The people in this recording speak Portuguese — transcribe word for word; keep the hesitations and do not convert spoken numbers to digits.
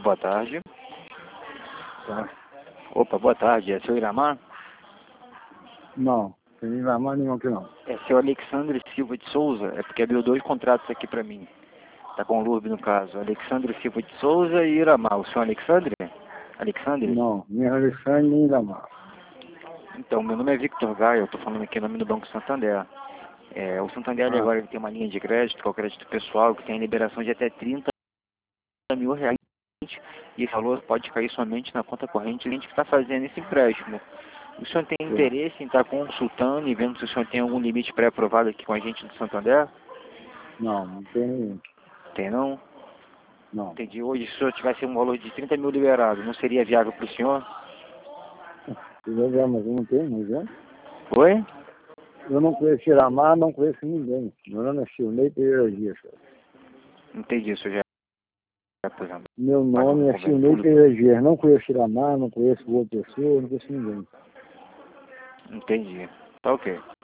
Boa tarde. Tá? Opa, boa tarde. É seu Iramar? Não, tem Iramar nenhum aqui não. É seu Alexandre Silva de Souza. É porque abriu dois contratos aqui pra mim. Tá com o Lurbe no caso. Alexandre Silva de Souza e Iramar. O senhor Alexandre? Alexandre? Não, nem Alexandre nem Iramar. Então, meu nome é Victor Gaia. Eu tô falando aqui em nome do Banco Santander. É, o Santander ele Ah, agora ele tem uma linha de crédito, que é o crédito pessoal, que tem liberação de até trinta mil reais. E esse valor pode cair somente na conta corrente do cliente que está fazendo esse empréstimo. O senhor tem sim. interesse em estar consultando e vendo se o senhor tem algum limite pré-aprovado aqui com a gente do Santander? Não, não tem nenhum. Tem não? Não. Entendi. Hoje, se o senhor tivesse um valor de trinta mil liberado, não seria viável para o senhor? Se quiser, mas eu não tenho, mas é. Oi? Eu não conheço Iramar, não conheço ninguém. Meu nome é Silnei Pereira Dias, cara. Entendi, o senhor já, por exemplo, Meu paga um nome é convênio Silnei público. Pereira Dias. Não conheço Iramar, não conheço outra pessoa, não conheço ninguém. Entendi. Tá ok.